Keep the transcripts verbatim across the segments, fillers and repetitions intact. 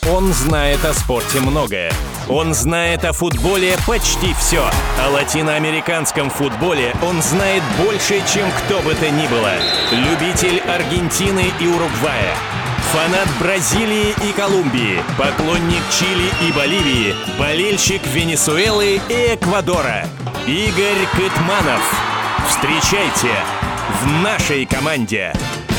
Он знает о спорте многое. Он знает о футболе почти все. О латиноамериканском футболе он знает больше, чем кто бы то ни было. Любитель Аргентины и Уругвая. Фанат Бразилии и Колумбии. Поклонник Чили и Боливии. Болельщик Венесуэлы и Эквадора. Игорь Кытманов. Встречайте в нашей команде.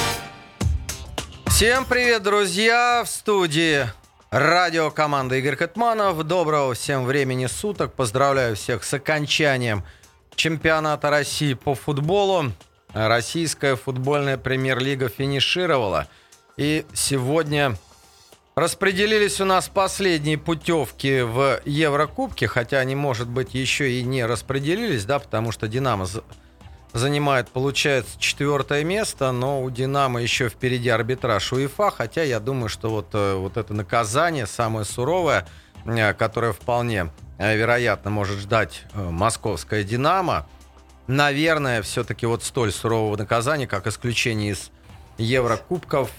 Всем привет, друзья! В студии радиокоманда Игорь Кытманов. Доброго всем времени суток. Поздравляю всех с окончанием чемпионата России по футболу. Российская футбольная премьер-лига финишировала. И сегодня распределились у нас последние путевки в Еврокубке. Хотя они, может быть, еще и не распределились, да, потому что «Динамо» занимает, получается, четвертое место, но у «Динамо» еще впереди арбитраж УЕФА, хотя я думаю, что вот, вот это наказание, самое суровое, которое вполне вероятно может ждать московское «Динамо», наверное, все-таки вот столь сурового наказания, как исключение из Еврокубков,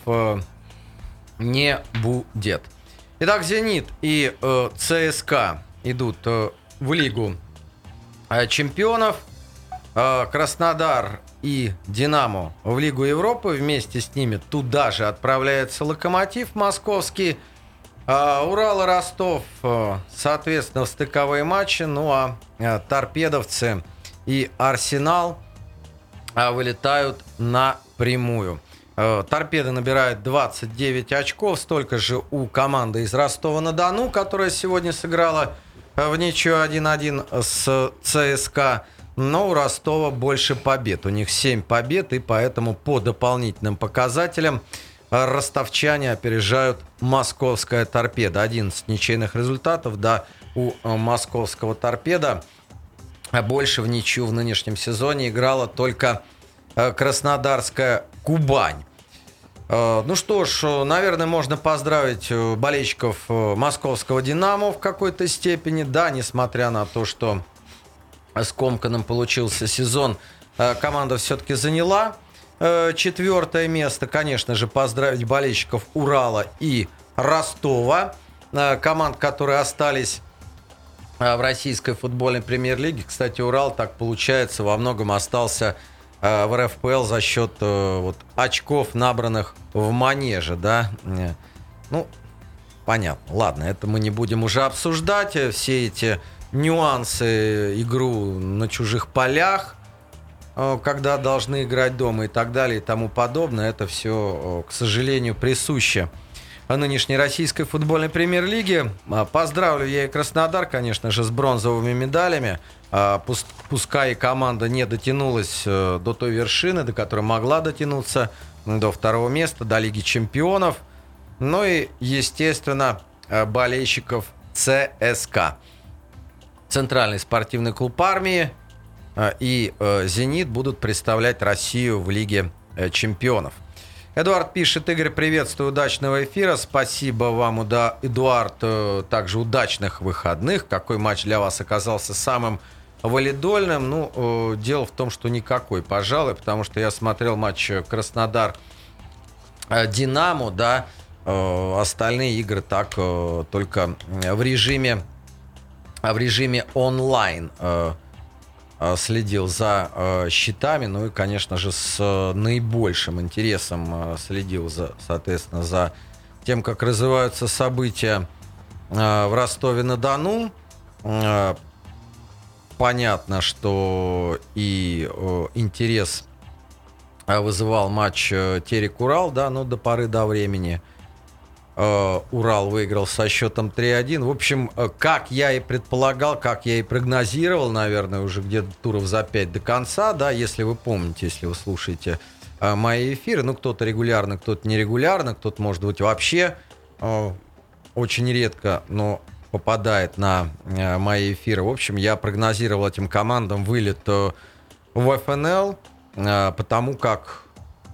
не будет. Итак, «Зенит» и ЦСКА идут в Лигу чемпионов. Краснодар и «Динамо» в Лигу Европы. Вместе с ними туда же отправляется «Локомотив» московский. Урал и Ростов, соответственно, в стыковые матчи. Ну а торпедовцы и Арсенал вылетают напрямую. Торпеды набирают двадцать девять очков. Столько же у команды из Ростова-на-Дону, которая сегодня сыграла в ничью один-один с ЦСКА. Но у Ростова больше побед. У них семь побед, и поэтому по дополнительным показателям ростовчане опережают московская «Торпеда». одиннадцать ничейных результатов, да, у московского «Торпеда». А больше в ничью в нынешнем сезоне играла только краснодарская «Кубань». Ну что ж, наверное, можно поздравить болельщиков московского «Динамо» в какой-то степени. Да, несмотря на то, что скомканным получился сезон, команда все-таки заняла четвертое место. Конечно же, поздравить болельщиков Урала и Ростова, команд, которые остались в российской футбольной премьер-лиге. Кстати, Урал, так получается, во многом остался в эр эф пэ эл за счет вот, очков, набранных в Манеже, да. Ну, понятно. Ладно, это мы не будем уже обсуждать. Все эти нюансы, игру на чужих полях, когда должны играть дома и так далее и тому подобное, это все, к сожалению, присуще нынешней российской футбольной премьер-лиге. Поздравлю я и Краснодар, конечно же, с бронзовыми медалями. Пускай команда не дотянулась до той вершины, до которой могла дотянуться, до второго места, до Лиги чемпионов. Ну и, естественно, болельщиков ЦСКА. Центральный спортивный клуб армии и «Зенит» будут представлять Россию в Лиге чемпионов. Эдуард пишет: Игорь, приветствую, удачного эфира. Спасибо вам, Эдуард. Также удачных выходных. Какой матч для вас оказался самым валидольным? Ну, дело в том, что никакой, пожалуй, потому что я смотрел матч Краснодар-Динамо, да, остальные игры так только в режиме в режиме онлайн э, следил за э, счетами, ну и, конечно же, с э, наибольшим интересом э, следил, за, соответственно, за тем, как развиваются события э, в Ростове-на-Дону. Э, понятно, что и э, интерес э, вызывал матч э, Терек-Урал, да, ну, до поры до времени. Урал выиграл со счетом три один. В общем, как я и предполагал, как я и прогнозировал, наверное, уже где-то туров за пять до конца, да, если вы помните, если вы слушаете мои эфиры, ну, кто-то регулярно, кто-то нерегулярно, кто-то, может быть, вообще очень редко, но попадает на мои эфиры. В общем, я прогнозировал этим командам вылет в эф эн эл, потому как,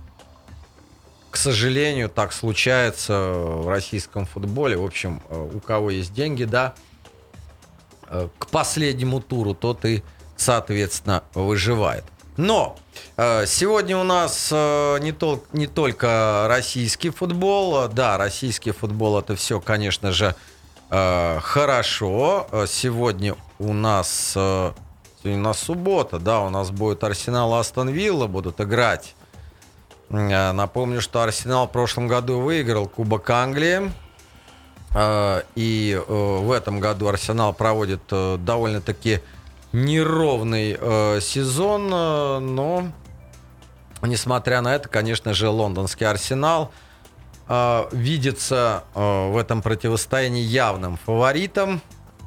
к сожалению, так случается в российском футболе. В общем, у кого есть деньги, да, к последнему туру, тот и, соответственно, выживает. Но э, сегодня у нас э, не, тол- не только российский футбол. Да, российский футбол — это все, конечно же, э, хорошо. Сегодня у нас, э, сегодня у нас суббота, да, у нас будет Арсенал и Астон Вилла будут играть. Э, напомню, что Арсенал в прошлом году выиграл Кубок Англии. Э, и э, в этом году Арсенал проводит э, довольно-таки неровный э, сезон, э, но, несмотря на это, конечно же, лондонский Арсенал э, видится э, в этом противостоянии явным фаворитом.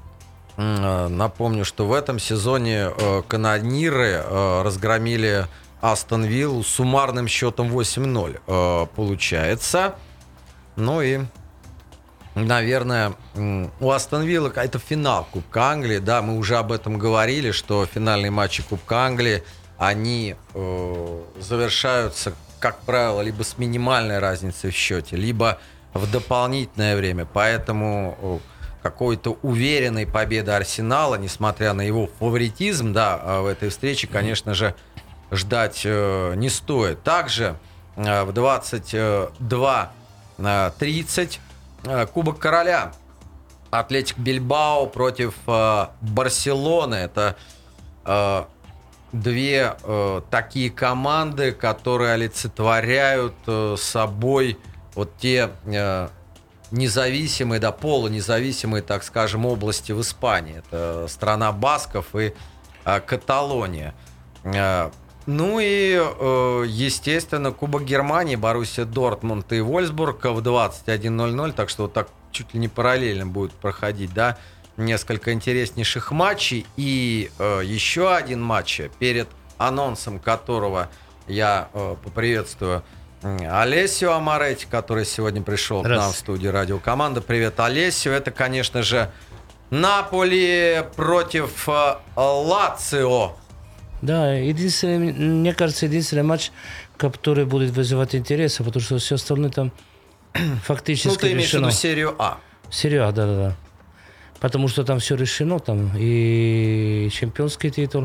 Э, напомню, что в этом сезоне э, канониры э, разгромили Астон Виллу суммарным счетом восемь ноль, э, получается. Ну и... Наверное, у Астон Виллы это финал Кубка Англии. Да, мы уже об этом говорили, что финальные матчи Кубка Англии, они э, завершаются, как правило, либо с минимальной разницей в счете, либо в дополнительное время. Поэтому э, какой-то уверенной победы Арсенала, несмотря на его фаворитизм, да, в этой встрече, конечно же, ждать э, не стоит. Также э, в двадцать два тридцать Кубок Короля. Атлетик Бильбао против э, Барселоны. Это э, две э, такие команды, которые олицетворяют э, собой вот те э, независимые, да, полунезависимые, так скажем, области в Испании. Это страна басков и э, Каталония. Э, Ну и, естественно, Кубок Германии, Боруссия Дортмунд и Вольфсбург в двадцать один ноль ноль, так что вот так чуть ли не параллельно будет проходить, да, несколько интереснейших матчей. И э, еще один матч, перед анонсом которого я э, поприветствую Олесио Амаретти, который сегодня пришел Раз. к нам в студию радиокоманды. Привет, Олесио. Это, конечно же, Наполи против э, Лацио. Да, единственный, мне кажется, единственный матч, который будет вызывать интерес, потому что все остальное там фактически решено. Ну, ты имеешь в виду серию А. Серию А, да-да-да. Потому что там все решено, там и чемпионский титул,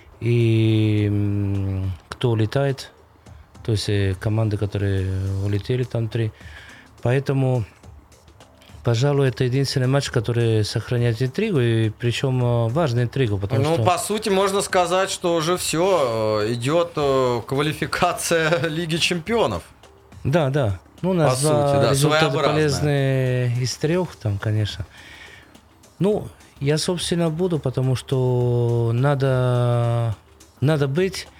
и кто улетает, то есть команды, которые улетели, там три. Поэтому... Пожалуй, это единственный матч, который сохраняет интригу, и причем важную интригу, потому ну, что... по сути, можно сказать, что уже все, идет квалификация Лиги Чемпионов. Да, да. Ну, у нас по два сути, да, результата полезные из трех, там, конечно. Ну, я, собственно, буду, потому что надо, надо быть...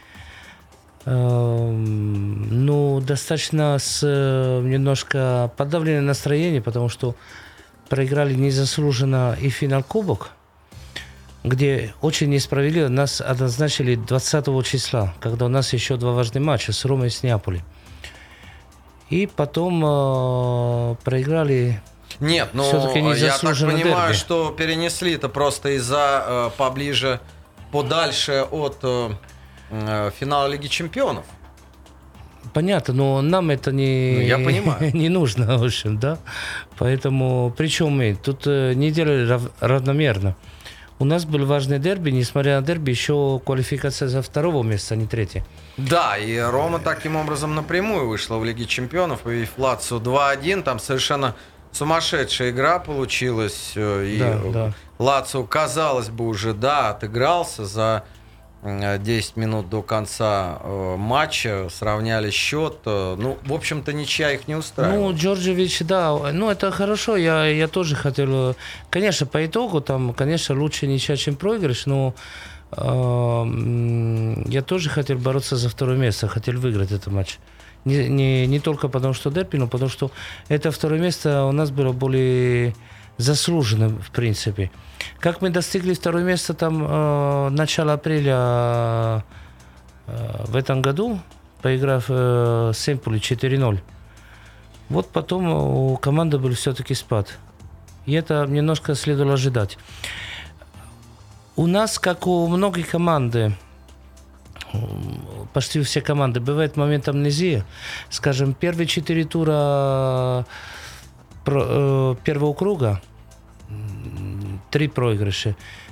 Ну, достаточно с немножко подавленное настроение, потому что проиграли незаслуженно и финал Кубок, где очень несправедливо нас назначили двадцатого числа, когда у нас еще два важных матча с Ромой и с Неаполем. И потом э, проиграли... Нет, ну, я так понимаю, дерби. Что перенесли это просто из-за э, поближе, подальше от... Э, финала Лиги Чемпионов. Понятно, но нам это не, ну, я понимаю. не нужно, в общем, да. Поэтому, причем мы тут не делали рав, равномерно. У нас был важный дерби, несмотря на дерби, еще квалификация за второго места, а не третье. Да, и Рома таким образом напрямую вышла в Лиге Чемпионов, и Лацио два один, там совершенно сумасшедшая игра получилась. И да, да. Лацио, казалось бы, уже, да, отыгрался за... десять минут до конца э, матча, сравняли счет. Э, ну, в общем-то, ничья их не устраивала. Ну, Джорджевич, да, ну, это хорошо. Я, я тоже хотел... Конечно, по итогу, там, конечно, лучше ничья, чем проигрыш, но э, я тоже хотел бороться за второе место, хотел выиграть этот матч. Не, не, не только потому, что дерби, но потому, что это второе место у нас было более заслуженно, в принципе. Как мы достигли второе место там э, начала апреля э, в этом году, поиграв э, с Эмполи четыре ноль. Вот потом у команды был все-таки спад. И это немножко следовало ожидать. У нас, как у многих команд, почти у всех команд, бывает момент амнезии. Скажем, первые четыре тура первого круга, три проигрыша.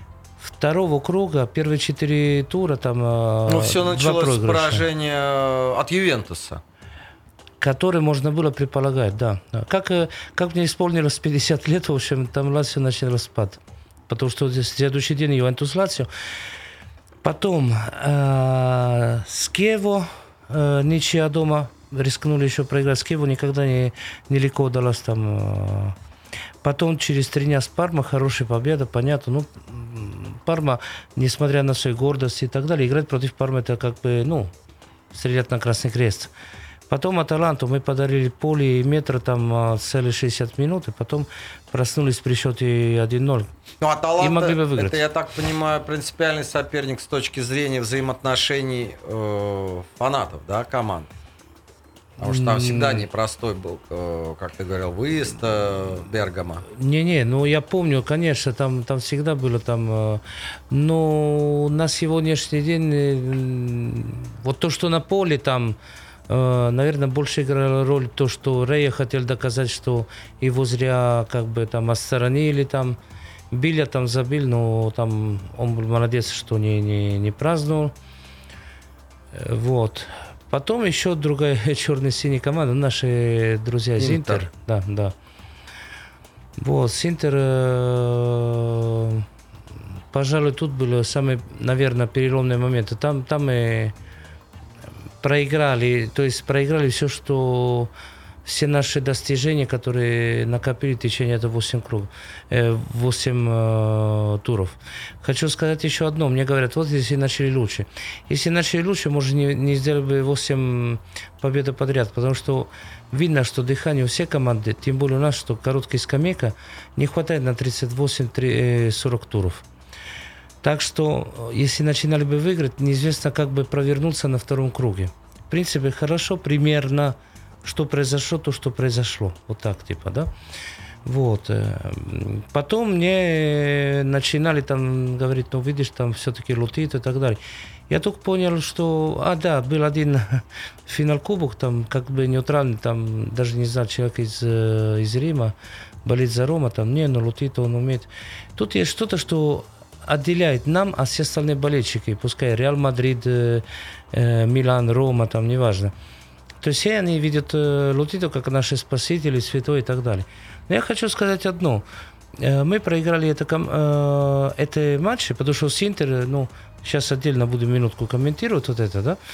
второго круга, первые четыре тура, там Ну, все два началось с проигрыша, поражения от Ювентуса. которые можно было предполагать, да. Как, э, как мне исполнилось пятьдесят лет, в общем, там Лацио начал распад. Потому что следующий день Ювентус Лацио. Потом э, с Киево э, ничья дома. Рискнули еще проиграть с Киево. Никогда не, нелегко удалось там. Э. Потом через три дня с Парма. Хорошая победа, понятно. Ну, Парма, несмотря на свою гордость и так далее, играть против Пармы это как бы, ну, стрелять на Красный Крест. Потом Аталанту мы подарили поле и метро там целых шестьдесят минут, и потом проснулись при счете один ноль. Ну, Аталанта, и могли бы выиграть. Это, я так понимаю, принципиальный соперник с точки зрения взаимоотношений э, фанатов, да, команд. Потому что там всегда непростой был, э, как ты говорил, выезд э, Бергамо. Не-не, ну я помню, конечно, там, там всегда было там... Э, но на сегодняшний день э, вот то, что на поле там... Наверное, больше играла роль то, что Рея хотел доказать, что его зря как бы там отстранили, там, Биля там забил, но там он был молодец, что не, не, не праздновал. Вот. Потом еще другая черно-синяя команда, наши друзья из Интер. Интер. Да, да. Вот, с Интер, э, пожалуй, тут был самый, наверное, переломный момент. Там, там и проиграли, то есть проиграли все, что все наши достижения, которые накопили в течение этого восемь кругов, восемь э, туров. Хочу сказать еще одно. Мне говорят, вот если начали лучше. Если начали лучше, может, не, не сделали бы восемь побед подряд, потому что видно, что дыхание у всех команды, тем более у нас, что короткая скамейка, не хватает на тридцать восемь сорок туров. Так что, если начинали бы выиграть, неизвестно, как бы провернуться на втором круге. В принципе, хорошо, примерно, что произошло, то, что произошло. Вот так, типа, да? Вот. Потом мне начинали там говорить, ну, видишь, там все-таки лутит и так далее. Я только понял, что, а, да, был один финал кубок, там, как бы нейтральный, там, даже не знаю, человек из, из Рима, болит за Рома, там, не, ну, лутит он умеет. Тут есть что-то, что отделяет нам, а все остальные болельщики, пускай Реал Мадрид, э, э, Милан, Рома, там, неважно. То есть все они видят э, Лутито как наши спасители, святой и так далее. Но я хочу сказать одно. Э, мы проиграли это, э, это матчи, потому что с Интер, ну, сейчас отдельно буду минутку комментировать вот это, да.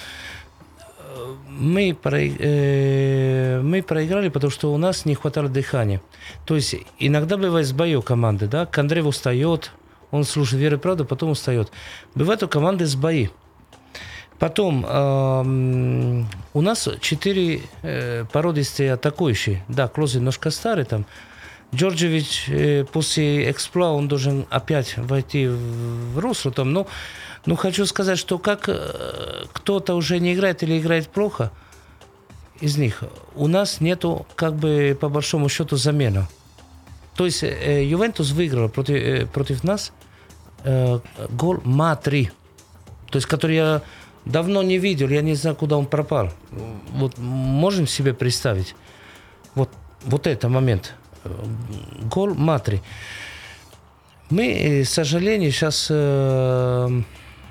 Мы, про, э, мы проиграли, потому что у нас не хватало дыхания. То есть иногда бывает сбоё команды, да, Кондрев устает, он слушает «Веру и правду», потом устает. Бывают у команды сбои. Потом э, у нас четыре э, породистые атакующие. Да, Клозе немножко старый там. Джорджевич э, после экспла он должен опять войти в, в русло там. Но, но хочу сказать, что как э, кто-то уже не играет или играет плохо из них, у нас нету как бы по большому счету замены. То есть э, Ювентус выиграл против, э, против нас э, гол Матри, то есть который я давно не видел, я не знаю, куда он пропал. Вот можем себе представить вот, вот этот момент. Гол Матри. Мы, к сожалению, сейчас э,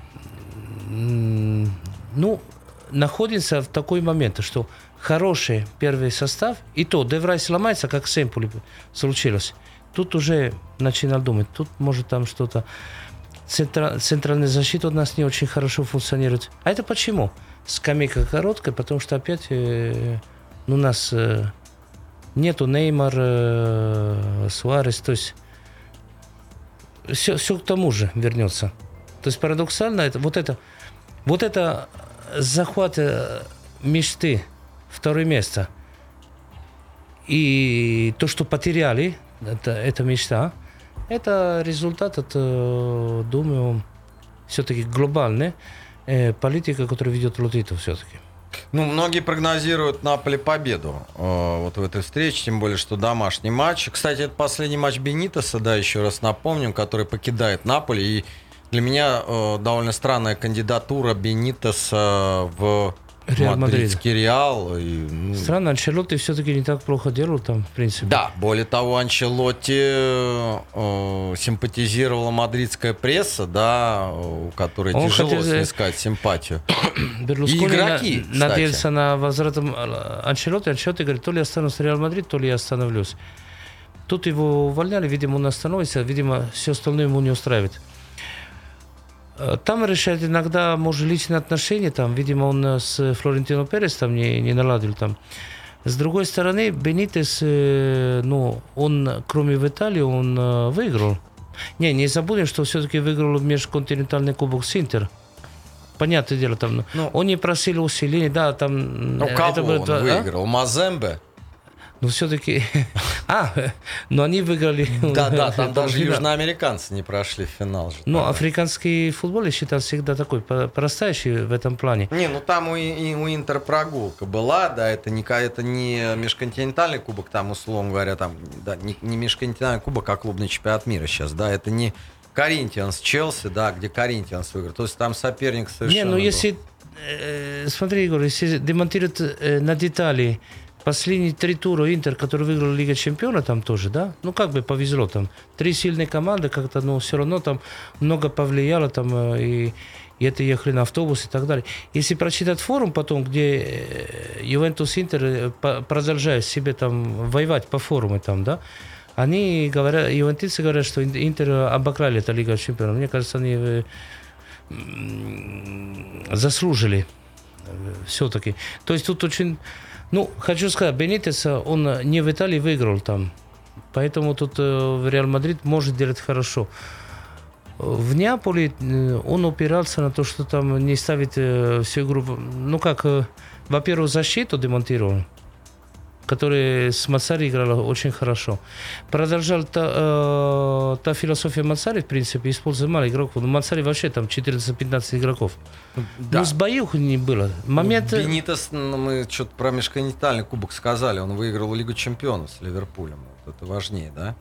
ну, находимся в такой момент, что хороший первый состав, и то Деврай сломается, как с Эмполи случилось. Тут уже начинал думать, тут может там что-то... Центра... Центральная защита у нас не очень хорошо функционирует. А это почему? Скамейка короткая, потому что опять э, у нас э, нету Неймар, э, Суарес, то есть все, все к тому же вернется. То есть парадоксально, это, вот, это, вот это захват э, мечты, второе место, и то, что потеряли, это, это мечта, это результат, это, думаю, все-таки глобальная э, политика, которая ведет Лутито все-таки. Ну, многие прогнозируют Наполи победу э, вот в этой встрече, тем более, что домашний матч. Кстати, это последний матч Бенитеса, да, еще раз напомним, который покидает Наполи. И для меня э, довольно странная кандидатура Бенитеса в Реал мадридский Реал. И, ну... Странно, Анчелотти все-таки не так плохо делал там, в принципе. Да, более того, Анчелотти э, симпатизировала мадридская пресса, да, у которой Он тяжело хотел... снискать симпатию. Берлускони и игроки, на, надеялся на возврат Анчелотти. Анчелотти говорит, то ли я останусь в Реал Мадрид, то ли я остановлюсь. Тут его увольняли, видимо, он остановится, видимо, все остальное ему не устраивает. Там решает иногда, может, личные отношения, там, видимо, он с Флорентино Перес там не, не наладил там. С другой стороны, Бенитес, ну, он, кроме в Италии, он выиграл. Не, не забудем, что все-таки выиграл межконтинентальный кубок с Интер. Понятное дело, там, ну, он не просил усиления, да, там... Ну, кого это было, он а? выиграл? Мазембе? Ну, все-таки... А, но они выиграли... Да, да, там даже южноамериканцы не прошли в финал. Ну, африканский футбол, я считаю, всегда такой простающий в этом плане. Не, ну там у, и, у Интер прогулка была, да, это не, это не межконтинентальный кубок, там, условно говоря, там, да, не, не межконтинентальный кубок, а клубный чемпионат мира сейчас, да, это не Коринтианс Челси, да, где Коринтианс выиграл. То есть там соперник совершенно... Не, ну если... Э, смотри, Егор, если демонтировать э, на детали... Последние три тура Интер, который выиграл Лига Чемпионов, там тоже, да? Ну, как бы повезло там. Три сильные команды, как-то, но все равно там много повлияло, там, и, и это ехали на автобус и так далее. Если прочитать форум потом, где Ювентус Интер продолжает себе там воевать по форуму, там, да, они говорят, ювентинцы говорят, что Интер обокрали эту Лигу Чемпионов. Мне кажется, они заслужили все-таки. То есть тут очень... Ну, хочу сказать, Бенитес, он не в Италии выиграл там. Поэтому тут э, Реал Мадрид может делать хорошо. В Неаполе э, он опирался на то, что там не ставит э, всю игру... Ну, как, э, во-первых, защиту демонтировал, которая с Мацари играла очень хорошо. Продолжал та, э, та философия Мацари, в принципе, используя мало игроков. Но Мацари вообще там четырнадцать-пятнадцать игроков. Да. Ну, с боев не было. Момент... Бенитес, ну, мы что-то про межконтинентальный кубок сказали, он выиграл Лигу Чемпионов с Ливерпулем. Вот это важнее, да?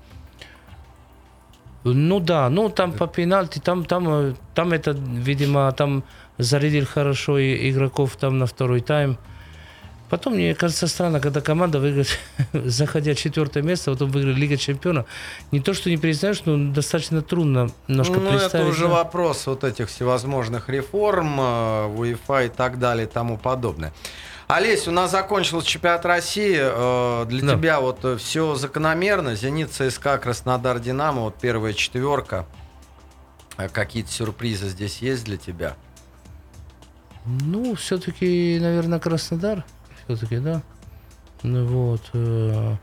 Ну да, ну там по пенальти, там, там, там это, видимо, там зарядил хорошо игроков там на второй тайм. Потом, мне кажется, странно, когда команда выиграет, заходя в четвертое место, потом выиграет Лига Чемпионов. Не то, что не признаешь, но достаточно трудно немножко ну, представить. Ну, это уже да? вопрос вот этих всевозможных реформ, в УЕФА и так далее и тому подобное. Олесь, у нас закончился чемпионат России. Для да. тебя вот все закономерно. Зенит, ЦСКА, Краснодар, Динамо, вот первая четверка. Какие-то сюрпризы здесь есть для тебя? Ну, все-таки, наверное, Краснодар. Все-таки, да. Ну вот. Э,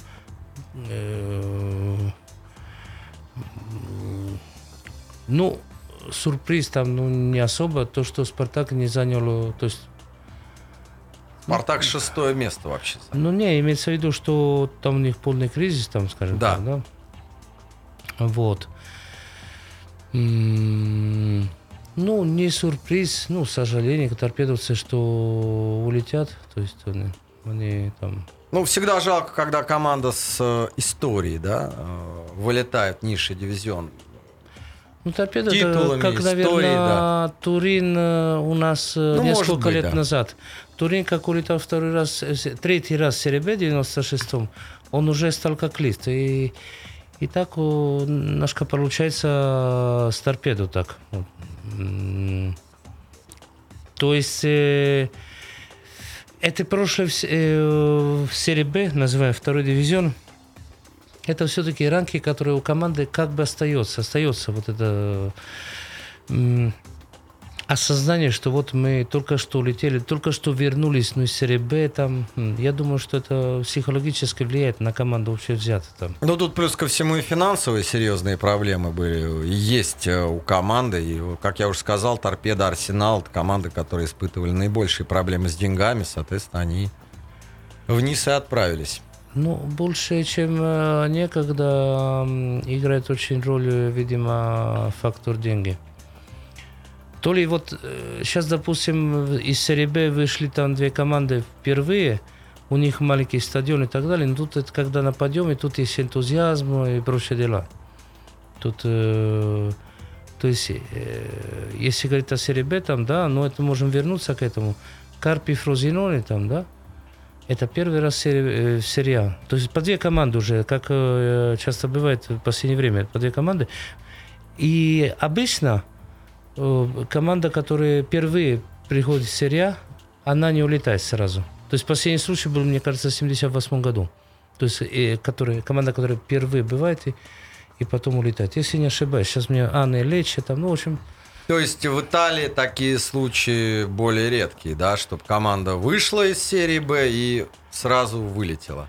э, ну, сюрприз там ну, не особо. То, что Спартак не занял. То есть, Спартак шестое место вообще. Ну, не, имеется в виду, что там у них полный кризис, там, скажем да. так, да. Вот. М-м- Ну, не сюрприз, ну, к сожалению, торпедовцы, что улетят, то есть они, они там... Ну, всегда жалко, когда команда с э, историей, да, э, вылетает в низший дивизион. Ну, торпеда, это, как, наверное, да. Турин э, у нас э, ну, несколько быть, лет да. назад. Турин, как улетал второй раз, э, третий раз в Серебе в девяносто шестом, он уже стал как лист. И, и так о, немножко получается с торпедо так. То есть э, это прошлое в, э, в серии Б, называем второй дивизион, это все-таки ранги, которые у команды как бы остается, остается вот это э, осознание, что вот мы только что улетели, только что вернулись, ну, из серии Б, там, я думаю, что это психологически влияет на команду вообще взято там. Ну, тут плюс ко всему и финансовые серьезные проблемы были, есть у команды, и, как я уже сказал, Торпедо, Арсенал, это команды, которые испытывали наибольшие проблемы с деньгами, соответственно, они вниз и отправились. Ну, больше, чем некогда, играет очень роль, видимо, фактор деньги. То ли вот сейчас, допустим, из серии Б вышли там две команды впервые, у них маленький стадион и так далее, но тут это когда на подъеме, тут есть энтузиазм и прочие дела. Тут, э, то есть, э, если говорить о серии Б, там, да, но это можем вернуться к этому. Карпи, Фрозиноне там, да? Это первый раз в серии, в серии А. То есть по две команды уже, как э, часто бывает в последнее время, по две команды. И обычно э, команда, которая впервые приходит в серию А, она не улетает сразу. То есть последний случай был, мне кажется, в семьдесят восьмом году. То есть э, который, команда, которая впервые бывает и, и потом улетает. Если не ошибаюсь, сейчас мне Анна Лечи, там, ну, в общем... То есть в Италии такие случаи более редкие, да, чтобы команда вышла из серии Б и сразу вылетела?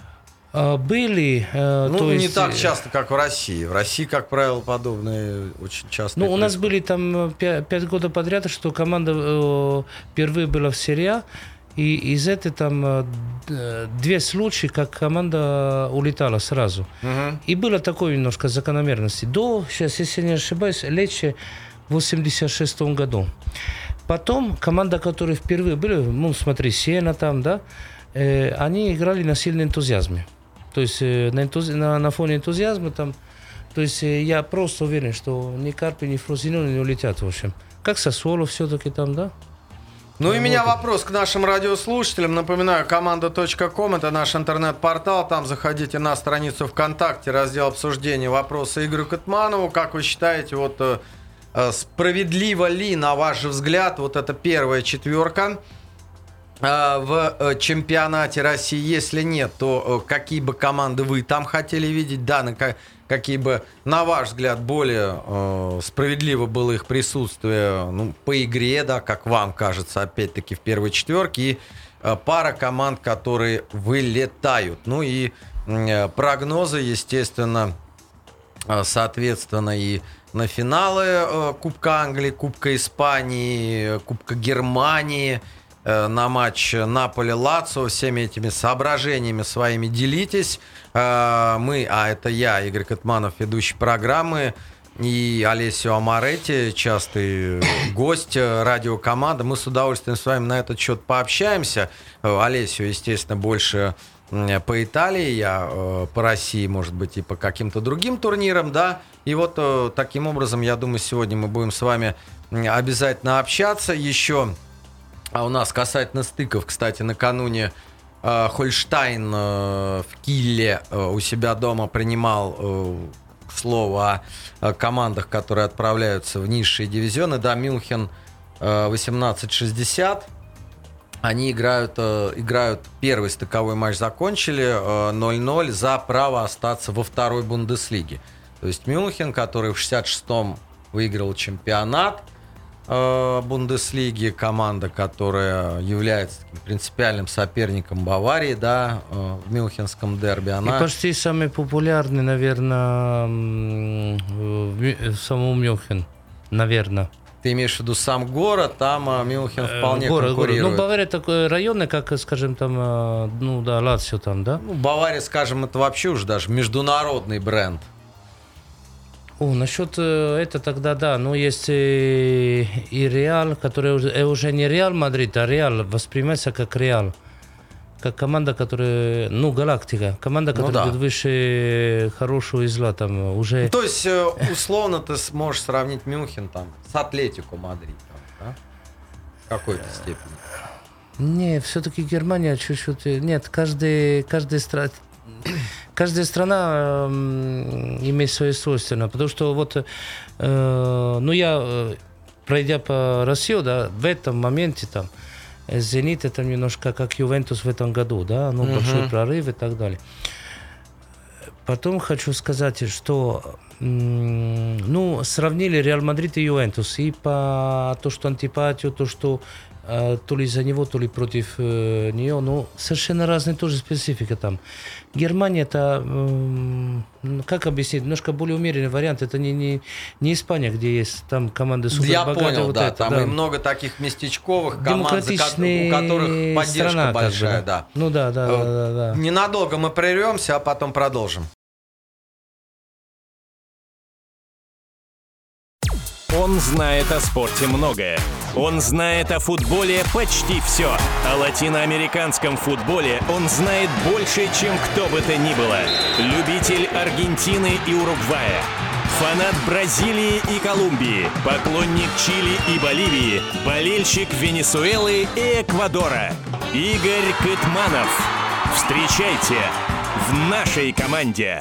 А, были... Э, ну, то не есть, так часто, как в России. В России, как правило, подобные очень часто. Ну, у нас были там пять года подряд, что команда э, впервые была в серии А, и из этого там э, две случаи, как команда улетала сразу. Угу. И было такое немножко закономерности. До, сейчас, если не ошибаюсь, Лечи в восемьдесят шестом году. Потом команда, которая впервые были, ну, смотри, Сиена там, да, э, они играли на сильном энтузиазме. То есть э, на, энтузи... на, на фоне энтузиазма там, то есть э, я просто уверен, что ни Карпи, ни Фрозиноне не улетят, в общем. Как Сассуоло все-таки там, да? Ну и у меня вопрос к нашим радиослушателям. Напоминаю, команда точка ком — это наш интернет-портал. Там заходите на страницу ВКонтакте, раздел обсуждения вопроса Игорю Катманову. Как вы считаете, вот э, справедливо ли, на ваш взгляд, вот эта первая четверка э, в э, чемпионате России? Если нет, то э, какие бы команды вы там хотели видеть? Да, на ка- какие бы, на ваш взгляд, более э, справедливо было их присутствие, ну, по игре, да, как вам кажется, опять-таки в первой четверке, и э, пара команд, которые вылетают. Ну и э, прогнозы, естественно, э, соответственно, и на финалы э, Кубка Англии, Кубка Испании, Кубка Германии, э, на матч Наполи-Лацио. Всеми этими соображениями своими делитесь. Мы, а это я, Игорь Катманов, ведущий программы, и Олесио Амаретти, частый гость радиокоманды. Мы с удовольствием с вами на этот счет пообщаемся. Олесио, естественно, больше по Италии, я по России, может быть, и по каким-то другим турнирам, да. И вот таким образом, я думаю, сегодня мы будем с вами обязательно общаться. Еще а у нас касательно стыков, кстати, накануне Хольштайн в Килле у себя дома принимал, к слову, о командах, которые отправляются в низшие дивизионы. Да, Мюнхен восемнадцать шестьдесят. Они играют, играют первый стыковой матч, закончили ноль ноль за право остаться во второй Бундеслиге. То есть Мюнхен, который в шестьдесят шестом выиграл чемпионат Бундеслиги, команда, которая является таким принципиальным соперником Баварии, да, в мюнхенском дерби. Она... И почти самый популярный, наверное, в самом Мюнхен, наверное. Ты имеешь в виду сам город, там Мюнхен вполне город, конкурирует. город. Ну, Бавария такой районный, как, скажем, там, ну да, Лацио там, да? Ну, Бавария, скажем, это вообще уже даже международный бренд. О, насчет это тогда да, но есть и, и Реал, который уже, уже не Реал Мадрид, а Реал воспринимается как Реал, как команда, которая, ну, Галактика, команда, которая ну, да. идет выше хорошего и зла, там уже. Ну, то есть условно ты сможешь сравнить Мюнхен там с Атлетико Мадрид, да? В какой-то степени. Не, все-таки Германия чуть-чуть, нет, каждый, каждый страна. Каждая страна э, имеет свое свойственное, потому что вот, э, ну я, пройдя по России, да, в этом моменте там Зенит это немножко как Ювентус в этом году, да, ну uh-huh. большой прорыв и так далее. Потом хочу сказать, что, м, ну, сравнили Реал Мадрид и Ювентус, и по то, что антипатию, то, что то ли за него, то ли против э, нее, но совершенно разные тоже специфика там. Германия это, э, как объяснить, немножко более умеренный вариант. Это не, не, не Испания, где есть там команды супербогатые. Я понял, вот да, это, там да. и много таких местечковых команд, за, у которых поддержка страна, большая, как бы, да. Ну да, да, э, да, да, да. Ненадолго мы прервемся, а потом продолжим. Он знает о спорте многое. Он знает о футболе почти все. О латиноамериканском футболе он знает больше, чем кто бы то ни было. Любитель Аргентины и Уругвая. Фанат Бразилии и Колумбии, поклонник Чили и Боливии, болельщик Венесуэлы и Эквадора. Игорь Кытманов. Встречайте в нашей команде.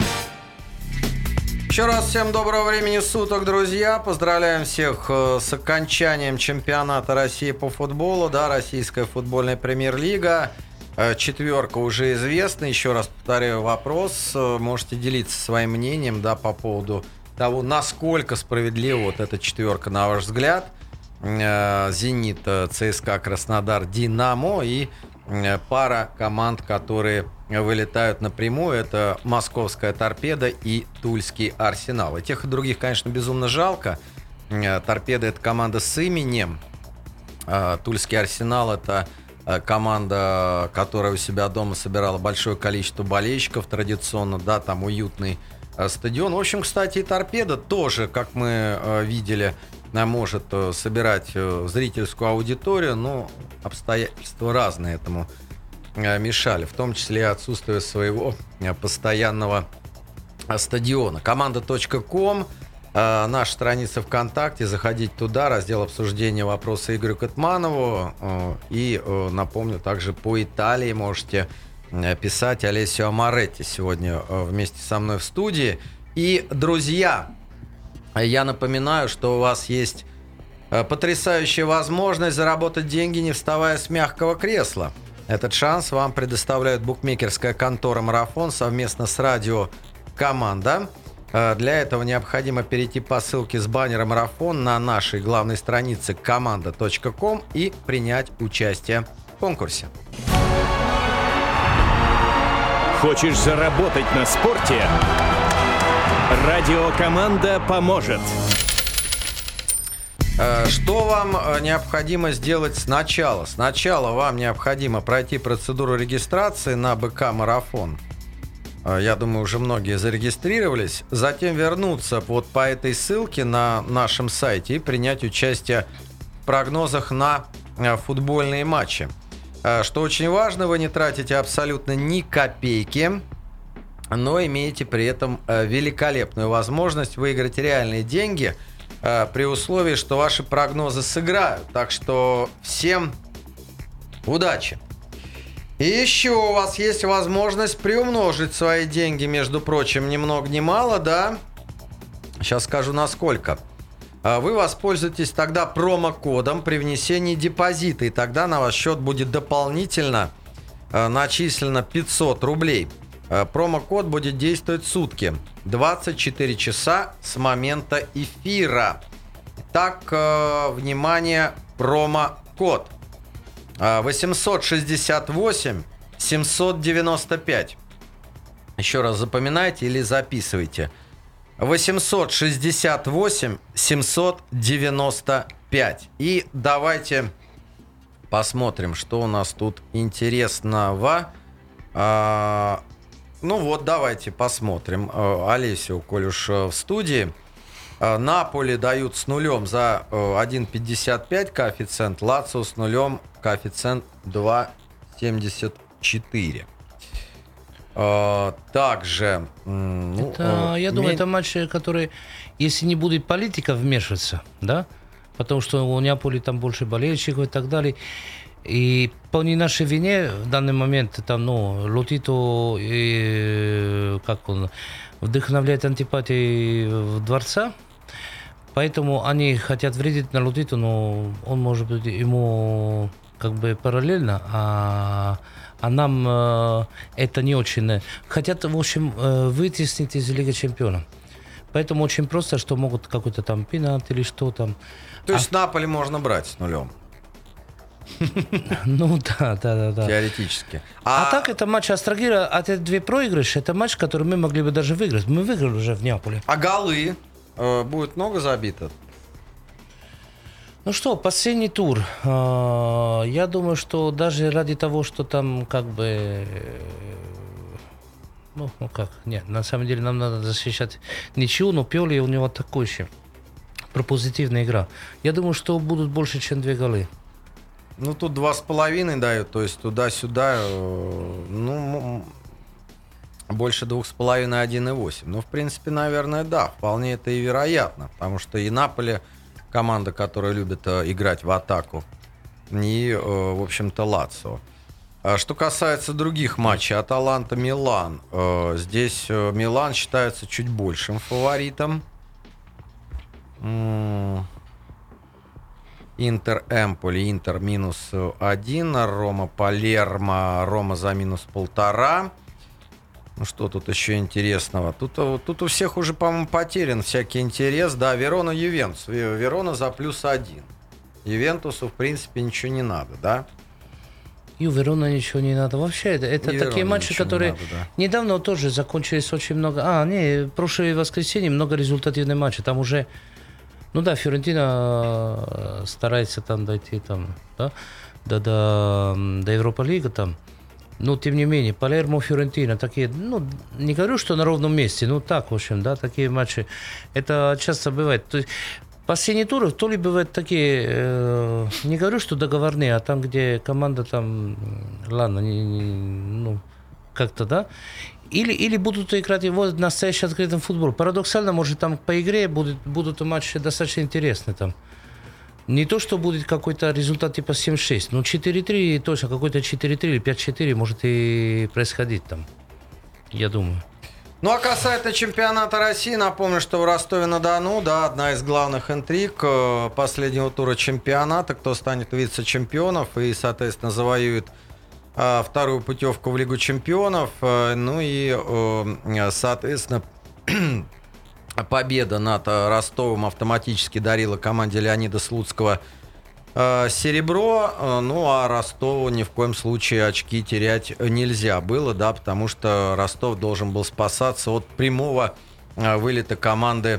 Еще раз всем доброго времени суток, друзья. Поздравляем всех с окончанием чемпионата России по футболу. Да, Российская футбольная премьер-лига. Четверка уже известна. Еще раз повторяю вопрос. Можете делиться своим мнением, да, по поводу того, насколько справедлива вот эта четверка, на ваш взгляд. «Зенит», ЦСКА, Краснодар, «Динамо» и пара команд, которые вылетают напрямую. Это московская «Торпедо» и тульский «Арсенал». И тех и других, конечно, безумно жалко. «Торпедо» — это команда с именем. Тульский «Арсенал» — это команда, которая у себя дома собирала большое количество болельщиков традиционно, да, там уютный стадион. В общем, кстати, и «Торпедо» тоже, как мы видели, может собирать зрительскую аудиторию, но обстоятельства разные этому мешали, в том числе и отсутствие своего постоянного стадиона. команда точка ком, наша страница ВКонтакте, заходите туда, раздел обсуждения вопроса Игорю Кытманову. И напомню, также по Италии можете писать Олесио Амаретти сегодня вместе со мной в студии. И, друзья, я напоминаю, что у вас есть потрясающая возможность заработать деньги, не вставая с мягкого кресла. Этот шанс вам предоставляет букмекерская контора «Марафон» совместно с радио «Команда». Для этого необходимо перейти по ссылке с баннера «Марафон» на нашей главной странице команда точка ком и принять участие в конкурсе. Хочешь заработать на спорте? Радио «Команда» поможет. Что вам необходимо сделать сначала? Сначала вам необходимо пройти процедуру регистрации на БК «Марафон». Я думаю, уже многие зарегистрировались. Затем вернуться вот по этой ссылке на нашем сайте и принять участие в прогнозах на футбольные матчи. Что очень важно, вы не тратите абсолютно ни копейки, но имеете при этом великолепную возможность выиграть реальные деньги при условии, что ваши прогнозы сыграют. Так что всем удачи! И еще у вас есть возможность приумножить свои деньги, между прочим, ни много ни мало, да? Сейчас скажу насколько. Вы воспользуетесь тогда промокодом при внесении депозита, и тогда на ваш счет будет дополнительно начислено пятьсот рублей. Промокод будет действовать сутки, двадцать четыре часа с момента эфира. Так, внимание, промокод восемьсот шестьдесят восемь семьсот девяносто пять. Еще раз запоминайте или записывайте. восемьсот шестьдесят восемь семьсот девяносто пять. И давайте посмотрим, что у нас тут интересного. А, ну вот, давайте посмотрим. Олесио, коль уж в студии. Наполи дают с нулем за один пятьдесят пять коэффициент, Лацио с нулем коэффициент два семьдесят четыре. Также... Ну, это, я думаю, ми... это матч, который, если не будет политика вмешиваться, да, потому что у Неаполя там больше болельщиков и так далее, и по не нашей вине в данный момент там, ну, Лотито, и, как он, вдохновляет антипатии в дворца, поэтому они хотят вредить на Лотито, но он, может быть, ему как бы параллельно, а... А нам э, это не очень... Хотят, в общем, э, вытеснить из Лиги Чемпионов. Поэтому очень просто, что могут какой-то там пенальти или что там. То есть а... Наполи можно брать с нулем? Ну да, да, да, да. Теоретически. А, а так это матч Астрагира, а это две проигрыши, это матч, который мы могли бы даже выиграть. Мы выиграли уже в Неаполе. А голы? Э, будет много забито? Ну что, последний тур. Я думаю, что даже ради того, что там как бы... Ну, ну как, нет, на самом деле нам надо защищать ничью, но Пиоли у него такой же пропозитивная игра. Я думаю, что будут больше, чем две голы. Ну, тут два с половиной дают, то есть туда-сюда, ну, больше двух с половиной, один и восемь. Ну, в принципе, наверное, да, вполне это и вероятно, потому что и Наполе команда, которая любит э, играть в атаку, и, э, в общем-то, Лацио. А что касается других матчей, Аталанта-Милан, э, здесь э, Милан считается чуть большим фаворитом. Интер-Эмполи, Интер минус один, Рома-Палермо, Рома за минус полтора. Ну что тут еще интересного? Тут, тут у всех уже, по-моему, потерян всякий интерес. Да, Верона-Ювентус. Верона за плюс один. Ювентусу, в принципе, ничего не надо, да? И у Верона ничего не надо. Вообще, это, это такие Верона матчи, которые надо, да. недавно тоже закончились очень много... А, не, прошлое воскресенье много результативных матчей. Там уже... Ну да, Фиорентина старается там дойти там, да, до, до, до Европа Лига там. Но тем не менее, Палермо, Фиорентина, такие, ну, не говорю, что на ровном месте, ну так, в общем, да, такие матчи. Это часто бывает. То есть, последние туры то ли бывают такие, э, не говорю, что договорные, а там, где команда там, ладно, не, не, ну, как-то, да. Или, или будут играть его в настоящий открытый футбол. Парадоксально, может, там по игре будут, будут матчи достаточно интересные там. Не то, что будет какой-то результат типа семь шесть, но четыре три точно, какой-то четыре три или пять четыре может и происходить там, я думаю. Ну, а касательно чемпионата России, напомню, что в Ростове-на-Дону, да, одна из главных интриг последнего тура чемпионата, кто станет вице-чемпионов и, соответственно, завоюет вторую путевку в Лигу чемпионов. Ну и, соответственно, победа над Ростовом автоматически дарила команде Леонида Слуцкого серебро. Ну а Ростову ни в коем случае очки терять нельзя было, да, потому что Ростов должен был спасаться от прямого вылета команды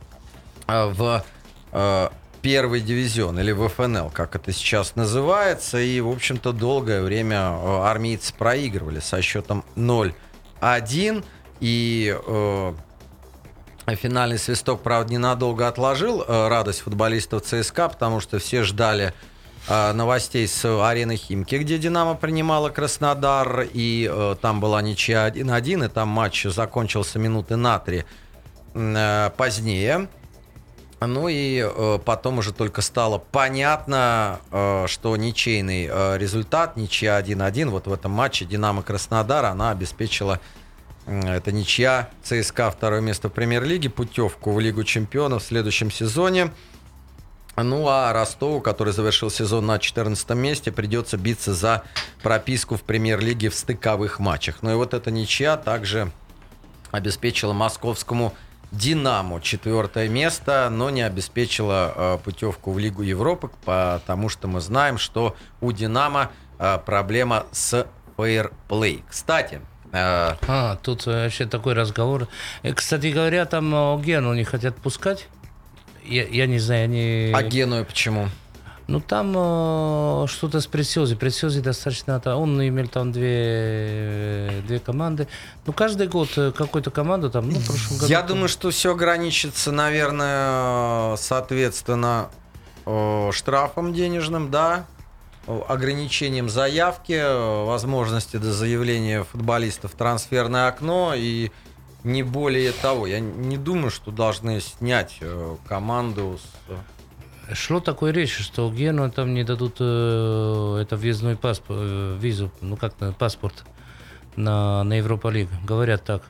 в первый дивизион, или в эф эн эл, как это сейчас называется. И, в общем-то, долгое время армейцы проигрывали со счетом ноль один. И э, финальный свисток, правда, ненадолго отложил э, радость футболистов ЦСКА, потому что все ждали э, новостей с арены Химки, где «Динамо» принимала Краснодар. И э, там была ничья один один, и там матч закончился минуты на три э, позднее. Ну и э, потом уже только стало понятно, э, что ничейный э, результат, ничья один один, вот в этом матче «Динамо-Краснодар», она обеспечила, э, это ничья, ЦСКА второе место в премьер-лиге, путевку в Лигу чемпионов в следующем сезоне. Ну а Ростову, который завершил сезон на четырнадцатом месте, придется биться за прописку в премьер-лиге в стыковых матчах. Ну и вот эта ничья также обеспечила московскому «Динамо» четвертое место, но не обеспечила э, путевку в Лигу Европы, потому что мы знаем, что у «Динамо» э, проблема с фейерплей. Кстати... Э... А, тут вообще такой разговор. Кстати говоря, там Гену не хотят пускать. Я, я не знаю, они... А Геную почему? Ну, там э, что-то с Пресьози. Пресьози достаточно... Он имел там две, две команды. Ну, каждый год какую-то команду там... Ну, в прошлом году... Я думаю, что все ограничится, наверное, соответственно, штрафом денежным, да, ограничением заявки, возможности до заявления футболистов в трансферное окно и не более того. Я не думаю, что должны снять команду с... Шло такой речь, что Гену там не дадут э, это въездной паспорт, э, визу, ну как паспорт на, на Европа Лигу. Говорят так.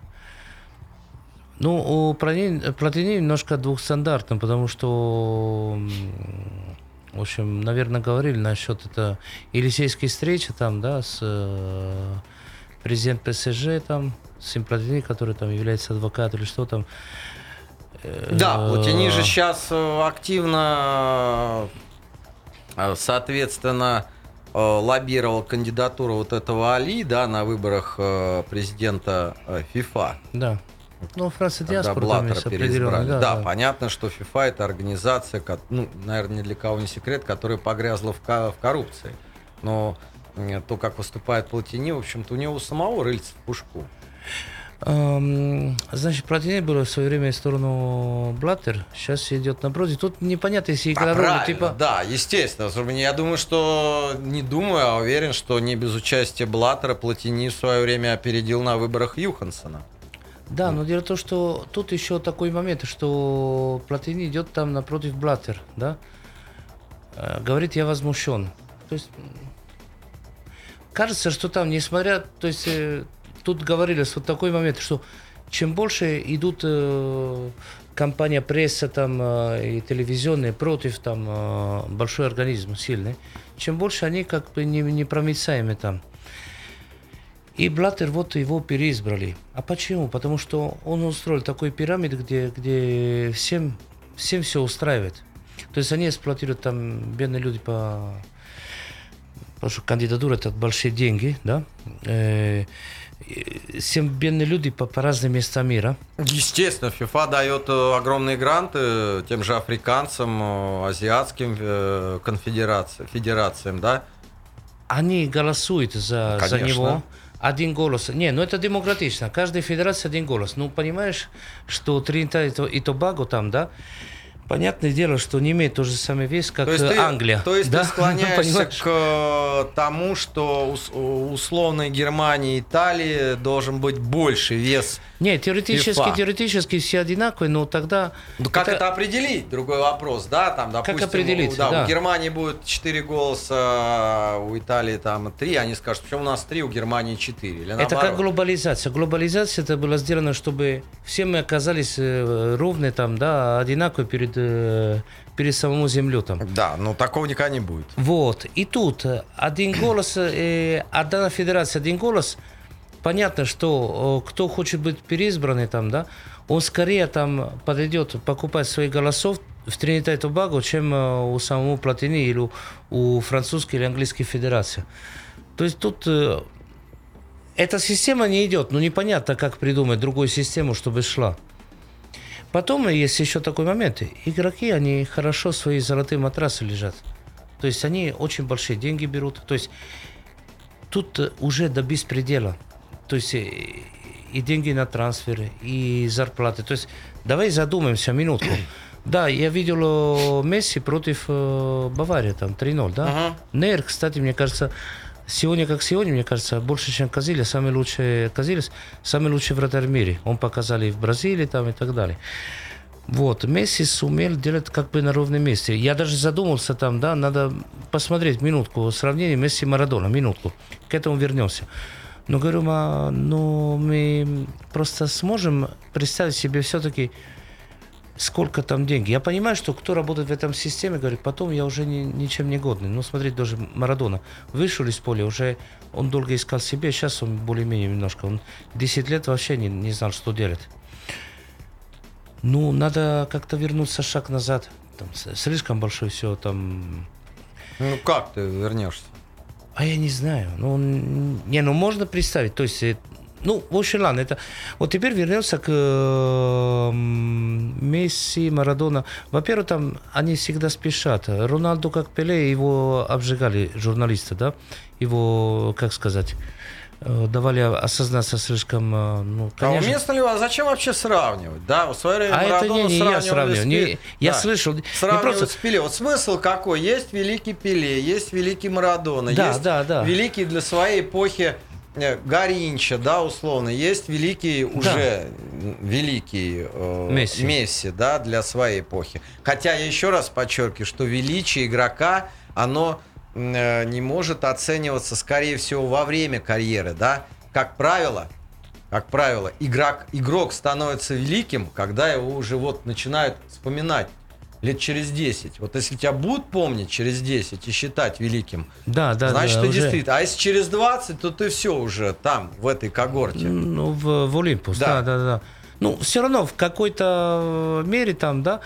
Ну, у Платини немножко двухстандартно, потому что, в общем, наверное, говорили насчет это Елисейской встречи там, да, с э, президентом ПСЖ там, с Платини, который там является адвокатом или что там. Да, Платини же сейчас активно, соответственно, лоббировал кандидатуру вот этого Али, да, на выборах президента ФИФА. Да. Ну, Франция диаспора Блаттера переизбрали. Да, да, да, понятно, что ФИФА — это организация, ну, наверное, ни для кого не секрет, которая погрязла в, в коррупции. Но то, как выступает Платини, в общем-то, у него самого рыльца в пушку. Эм, значит, Платини было в свое время в сторону Блаттер, сейчас идет напротив. Тут непонятно, если игра А, ровно, типа... да, естественно. Я думаю, что, не думаю, а уверен, что не без участия Блаттера Платини в свое время опередил на выборах Юхансона. Да, но дело в том, что тут еще такой момент, что Платини идет там напротив Блаттер, да, э, говорит, я возмущен. То есть, кажется, что там, несмотря, то есть, э, тут говорилось вот такой момент, что чем больше идут э, компания пресса там э, и телевизионные против там э, большой организм сильный, чем больше они как бы не, непроницаемы там. И Блаттер вот его переизбрали. А почему? Потому что он устроил такой пирамид, где, где всем, всем все устраивает. То есть они эксплуатируют там бедные люди по... Потому что кандидатура это большие деньги, да? Э, всем бедные люди по, по разным местам мира. Естественно, ФИФА дает огромные гранты тем же африканцам, азиатским конфедерациям, федерациям, да? Они голосуют за, за него. Один голос. Не, ну это демократично. Каждая федерация один голос. Ну, понимаешь, что Тринидад и Тобаго там, да, понятное дело, что не имеет тот же самый вес, как то ты, Англия. То есть да? ты склоняешься к тому, что условной Германии и Италии должен быть больше вес. Нет, теоретически, FIFA. теоретически все одинаковые, но тогда... Ну, как это... это определить? Другой вопрос, да? Там, допустим, как определить? У, да, да. у Германии будет четыре голоса, у Италии там три, они скажут, почему у нас три, у Германии четыре. Или это как глобализация. Глобализация это было сделано, чтобы все мы оказались ровны, там, да, одинаковые перед, перед самому землю. Там. Да, но такого никогда не будет. Вот. И тут один голос, э, одна федерация, один голос. Понятно, что кто хочет быть переизбранный там, да, он скорее там подойдет покупать своих голосов в Тринидад и Тобаго, чем у самого Платини или у, у французской или английской федерации. То есть тут э, эта система не идет, ну непонятно, как придумать другую систему, чтобы шла. Потом есть еще такой момент. Игроки, они хорошо свои золотые матрасы лежат. То есть они очень большие деньги берут. То есть тут уже до беспредела. То есть и деньги на трансферы, и зарплаты. То есть давай задумаемся минутку. Да, я видел Месси против э, Баварии, там три ноль, да? Uh-huh. Нейр, кстати, мне кажется, сегодня как сегодня, мне кажется, больше, чем Казильяс, самый лучший Казильяс, самый лучший вратарь в мире. Он показали и в Бразилии там и так далее. Вот, Месси сумел делать как бы на ровном месте. Я даже задумался там, да, надо посмотреть минутку, сравнение Месси-Марадона, минутку. К этому вернемся. Но говорю, а, ну, мы просто сможем представить себе все-таки, сколько там денег. Я понимаю, что кто работает в этом системе, говорит, потом я уже ни, ничем не годный. Ну, смотрите, даже Марадона вышел из поля, уже он долго искал себе, сейчас он более-менее немножко. Он десять лет вообще не, не знал, что делать. Ну, надо как-то вернуться шаг назад. Там слишком большое все там... Ну, как ты вернешься? А я не знаю. Ну, не, ну можно представить. То есть, ну, в общем, ладно. Это... Вот теперь вернемся к э, Месси, Марадона. Во-первых, там они всегда спешат. Роналду, как Пеле, его обжигали журналисты, да? Его, как сказать, давали осознаться слишком, ну, конечно. А уместно ли, а зачем вообще сравнивать? Да, в свое время а это не, не я сравниваю. Не, я да. слышал. Сравнивать просто... с Пеле. Вот смысл какой? Есть великий Пеле, есть великий Марадона, да, есть да, да. великий для своей эпохи Гаринча, да, условно. Есть великий уже да. великий э, Месси. Месси, да, для своей эпохи. Хотя я еще раз подчеркиваю, что величие игрока, оно не может оцениваться, скорее всего, во время карьеры, да. Как правило, как правило, игрок, игрок становится великим, когда его уже вот начинают вспоминать лет через десять. Вот если тебя будут помнить через десять и считать великим, да, да, значит, да, ты уже... действительно. А если через двадцать, то ты все уже там, в этой когорте. Ну, в, в Олимпус, да. да, да, да. Ну, все равно в какой-то мере там, да,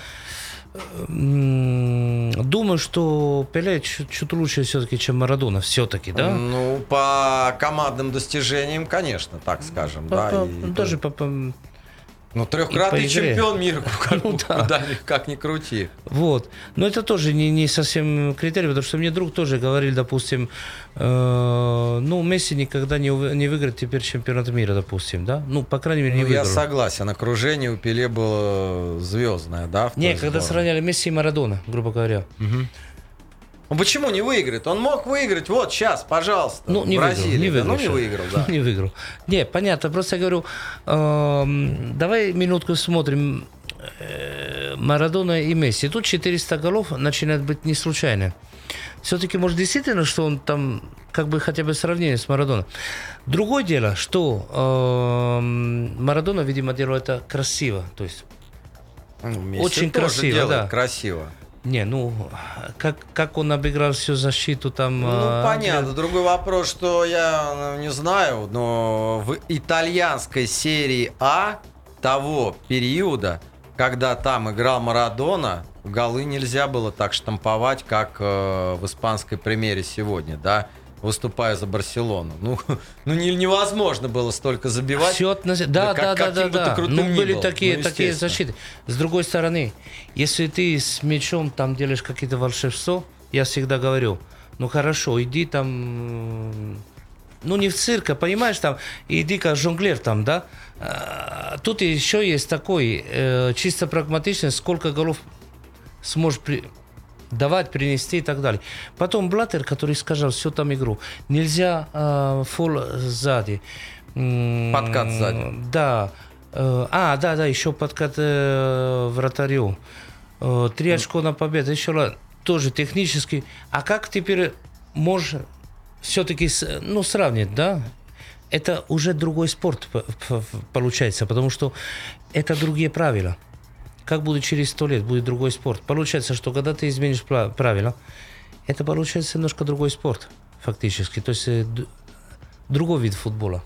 думаю, что Пеле чуть, чуть лучше все-таки, чем Марадона, все-таки, да? Ну, по командным достижениям, конечно, так скажем, по, да. По, и... Даже по, по, Ну, трехкратный чемпион мира, как, ну, да. куда, как ни крути. Вот. Но это тоже не, не совсем критерий, потому что мне друг тоже говорил, допустим, э, ну, Месси никогда не, не выиграет теперь чемпионат мира, допустим, да? Ну, по крайней мере, не ну, выиграл. Я согласен, окружение у Пеле было звездное, да? В не, когда сравняли Месси и Марадона, грубо говоря. Угу. Ну почему не выиграет? Он мог выиграть, вот сейчас, пожалуйста, ну, не в Бразилии. Выиграл, не выиграл, да, ну, не выиграл, да. Не выиграл. Не, понятно, просто я говорю, э, давай минутку смотрим э, Марадона и Месси. Тут четыреста голов начинает быть не случайно. Все-таки, может, действительно, что он там, как бы хотя бы сравнение с Марадоном. Другое дело, что э, Марадона, видимо, делал это красиво, то есть ну, Месси очень тоже красиво, делает да. красиво. Не, ну, как, как он обыграл всю защиту там... Ну, э, понятно. для... Другой вопрос, что я не знаю, но в итальянской серии А того периода, когда там играл Марадона, голы нельзя было так штамповать, как э, в испанской премьере сегодня, да, выступая за Барселону. Ну, ну не, невозможно было столько забивать. Все относ... Да, да, да, да, да. Ну, были такие, ну, такие защиты. С другой стороны, если ты с мячом там делаешь какие-то волшебства, я всегда говорю, ну хорошо, иди там, ну не в цирк, а понимаешь, там, иди как жонглер там, да. А, тут еще есть такой, э, чисто прагматичный, сколько голов сможешь при... давать, принести и так далее. Потом Блаттер, который сказал всю там игру, нельзя э, фол сзади. Подкат сзади. Да. Э, а, да, да, еще подкат э, вратарю. Э, три очко на победу. Еще раз, тоже технически. А как теперь можешь все-таки ну, сравнить, да? Это уже другой спорт получается, потому что это другие правила. Как будет через сто лет, будет другой спорт. Получается, что когда ты изменишь правила, это получается немножко другой спорт, фактически. То есть другой вид футбола.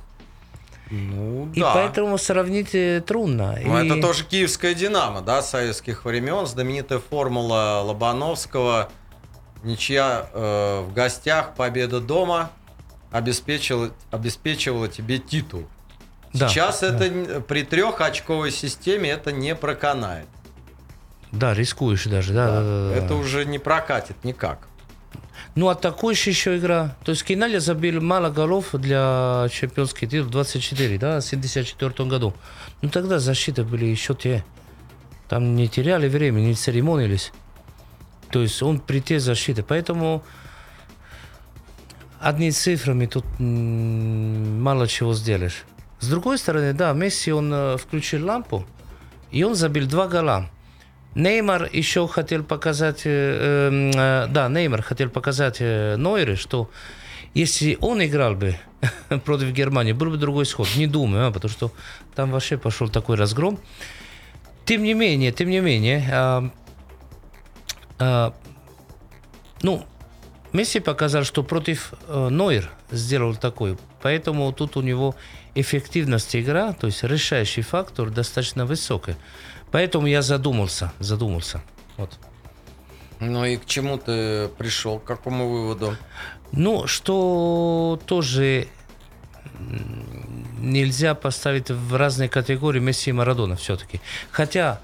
Ну, и да. поэтому сравнить трудно. Ну, и... это тоже киевская «Динамо», да, советских времен. Знаменитая формула Лобановского. Ничья э, в гостях, победа дома обеспечивала, обеспечивала тебе титул. Да, Сейчас да. это при трехочковой системе это не проканает. Да, рискуешь даже, да. Да, да, да, да. Это уже не прокатит никак. Ну, атакующая еще игра. То есть Киналья забил мало голов для чемпионских титулов, двадцать четыре, да, в семьдесят четвёртом году. Ну, тогда защиты были еще те. Там не теряли время, не церемонились. То есть он при те защите. Поэтому одними цифрами тут м- мало чего сделаешь. С другой стороны, да, Месси, он э, включил лампу, и он забил два гола. Неймар еще хотел показать, э, э, да, Неймар хотел показать э, Нойеру, что если он играл бы против Германии, был бы другой исход. Не думаю, а, потому что там вообще пошел такой разгром. Тем не менее, тем не менее, э, э, ну, Месси показал, что против э, Нойер сделал такой. Поэтому тут у него эффективность игры, то есть решающий фактор, достаточно высокий. Поэтому я задумался, задумался. Вот. Ну и к чему ты пришел, к какому выводу? Ну, что тоже нельзя поставить в разные категории Месси и Марадона все-таки. Хотя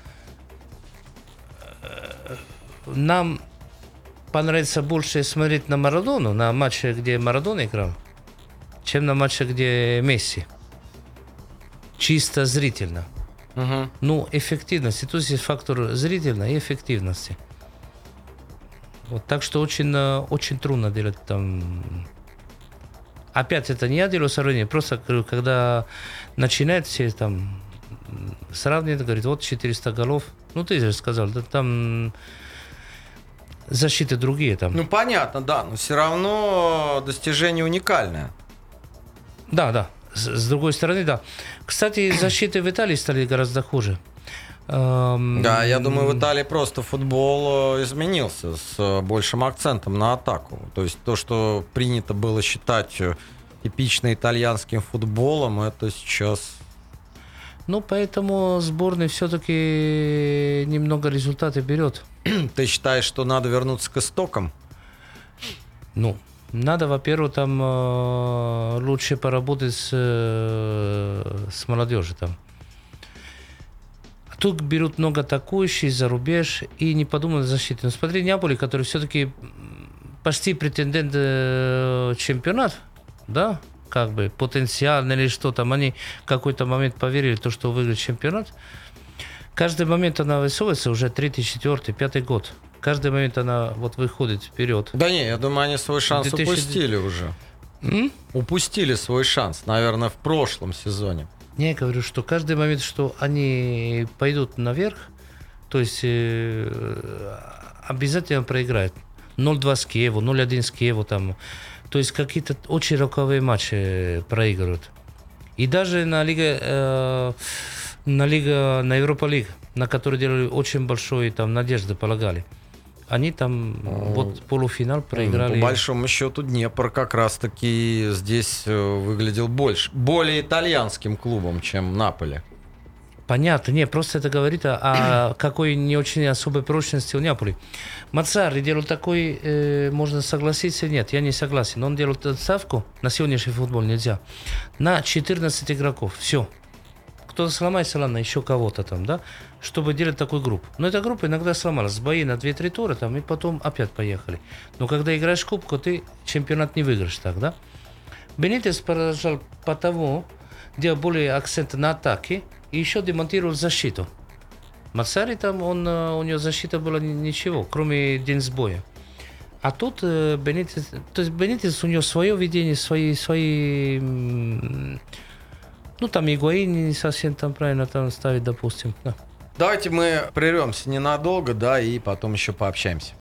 нам понравится больше смотреть на Марадону, на матче, где Марадона играл, чем на матче, где Месси. Чисто зрительно. Угу. Ну, эффективности. Тут есть фактор зрительной и эффективности. Вот, так что очень, очень трудно делать там... Опять, это не я делаю сравнение, просто когда начинают все там сравнивать, говорит, вот четыреста голов. Ну, ты же сказал, да там защиты другие там. Ну, понятно, да, но все равно достижение уникальное. Да, да. С, с другой стороны, да. Кстати, защиты в Италии стали гораздо хуже. Эм... Да, я думаю, в Италии просто футбол изменился с большим акцентом на атаку. То есть то, что принято было считать типично итальянским футболом, это сейчас... Ну, поэтому сборная все-таки немного результаты берет. Ты считаешь, что надо вернуться к истокам? Ну, надо, во-первых, там э, лучше поработать с, э, с молодежью там. тут берут много атакующих за рубеж и не подумают о защите. Но смотри, Неаполь, который все-таки почти претендент э, чемпионат, да, как бы потенциально или что там, они в какой-то момент поверили, то, что выиграет чемпионат. Каждый момент она высовывается уже третий, четвертый, пятый год. Каждый момент она вот выходит вперед. Да не, я думаю, они свой шанс две тысячи упустили уже. М? Упустили свой шанс, наверное, в прошлом сезоне. Я говорю, что каждый момент, что они пойдут наверх, то есть э, обязательно проиграют. ноль-два с Киеву, ноль-один с Киеву там. То есть какие-то очень роковые матчи проигрывают. И даже на Лига, э, на Лига, на Европа Лиг, на которой делали очень большой там надежды полагали. Они там mm. вот полуфинал проиграли. По большому счету Днепр как раз-таки здесь выглядел больше, более итальянским клубом, чем Наполи. Понятно, не, просто это говорит о, о какой не очень особой прочности у Неаполя. Мацари делал такой, э, можно согласиться, нет, я не согласен, но он делал ставку, на сегодняшний футбол нельзя, на четырнадцать игроков, все. Кто-то сломается, ладно, еще кого-то там, да, чтобы делать такую группу. Но эта группа иногда сломалась, бои на два-три тура там, и потом опять поехали. Но когда играешь в кубку, ты чемпионат не выиграешь так, да. Бенитес поражал потому, делал более акцент на атаке, и еще демонтировал защиту. Мацари там, он, у него защита была ничего, кроме день сбоя. А тут э, Бенитес, то есть Бенитес, у него свое видение, свои, свои, ну там Игуаин не совсем там правильно там ставит, допустим. Да. Давайте мы прервемся ненадолго, да, и потом еще пообщаемся.